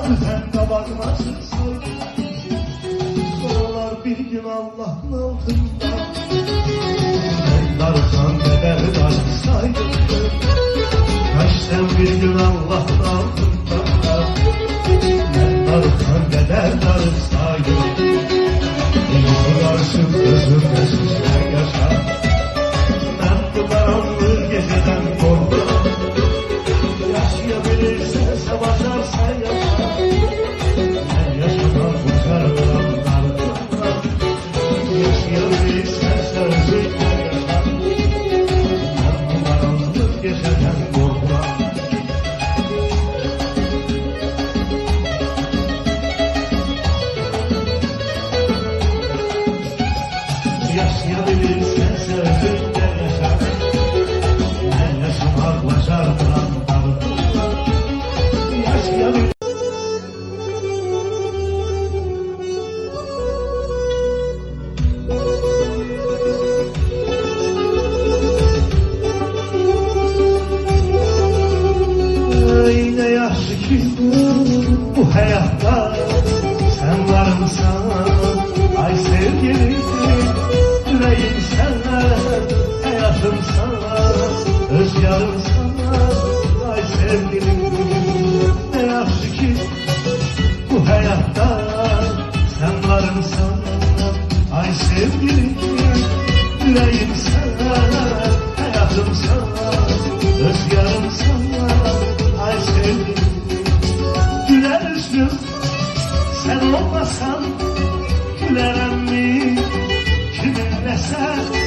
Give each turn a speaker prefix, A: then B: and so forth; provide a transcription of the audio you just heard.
A: sen de bakmasın. Sorular bir gün Allah'ın altında. Ben darsan keder darsaydım. Kaçtan bir gün Allah'ın altında. Ben darsan keder darsaydım. Karşım gözümde süsler yaşar. Ben bu karanlık geceden korktum. Yaşayabilirsen savaşarsan yaşa. Ben yaşamam bu karanlıklarda. Yaşayabilirsen sözlükle yaşa. Ben bu karanlık geceden korktum. Yaşayabilirsen sözlükle yaşa. Ben yaşamaklaşar karanlıklarda. Yaşayabilirsen ne yaxşı ki bu hayatta sen varmısan. Ay sevgilim, yüreğim sana, hayatım sana, öz yarım sana. Ay sevgilim, ne yaxşı ki bu hayatta sen varmısan. Ay sevgilim, yüreğim sana, hayatım sana, öz yarım sana. Ay sevgilim, güler üstüm sen olmasan gülerem mi kiminle sen?